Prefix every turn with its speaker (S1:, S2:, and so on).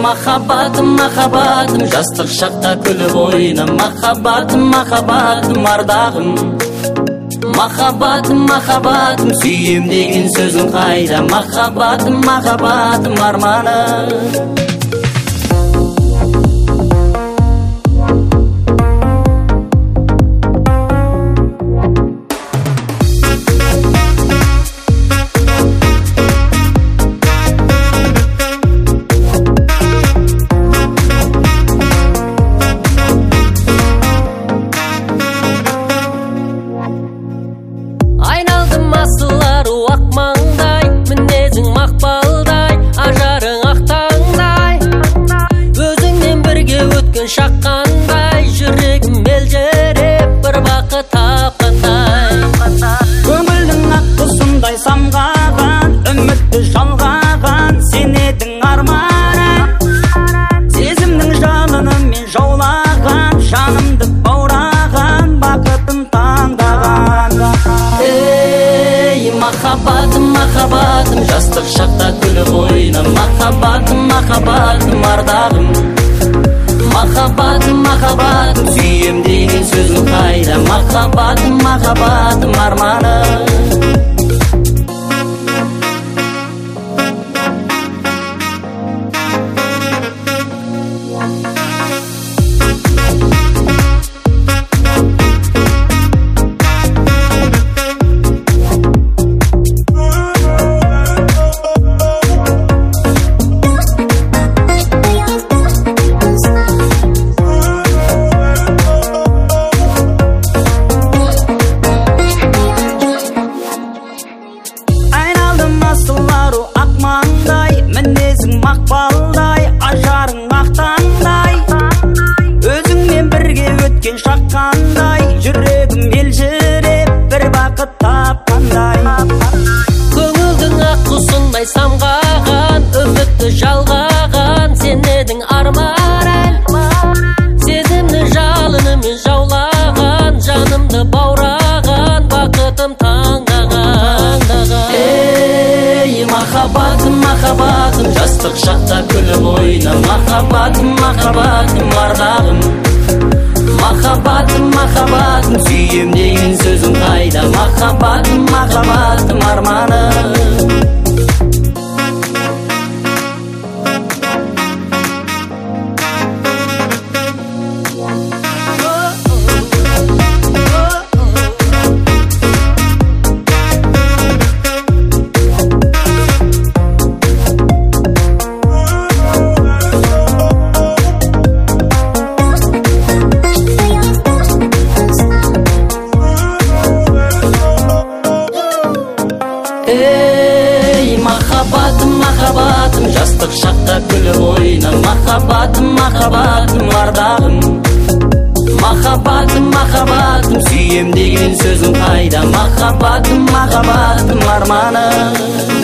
S1: махаббатым, жастық шақта күліп ойна. Махаббатым, ардағым. Махаббатым, сүйем деген сөзің қайда? Махаббатым, арманым.
S2: Айналдым асылары ақ маңдай, мінезің мақпалдай, ажарың ақтаңдай. Өзіңнен бірге өткен шақ қандай, жүрегім елжіреп бір бақыт тапқандай.
S3: Көңілдің ақ құсындай самғаған, үмітті жалғаған, сен едің арманым. Сезімнің жалынымен жаулаған, жанымды баураған, бақытын таңдаған.
S1: Махаббатым, жастық шақта күліп ойна. Махаббатым, ардағым. Махаббатым, сүйем деген сөзің қайда? Махаббатым, арманым.
S3: Асылару ақ маңдай, мінезің мақпалдай, ажарың ақтаңдай. Өзіңмен бірге өткен шақ қандай, жүрегім елжіреп бір бақыт тапқандай.
S2: Көңілдің ақ құсындай самғаған, үмітті жалғаған, сен едің арманым. Сезімнің жалынымен жаулаған, жанымды баураған, бақытым таңдаған.
S1: Махаббатым, жастық шақта күліп ойна. Махаббатым, ардағым. Махаббатым, сүйем деген сөзің қайда? Махаббатым, арманым. Махаббатым, жастық шақта күліп ойна. Махаббатым, ардағым. Махаббатым, сүйем деген сөзің қайда? Махаббатым, арманым.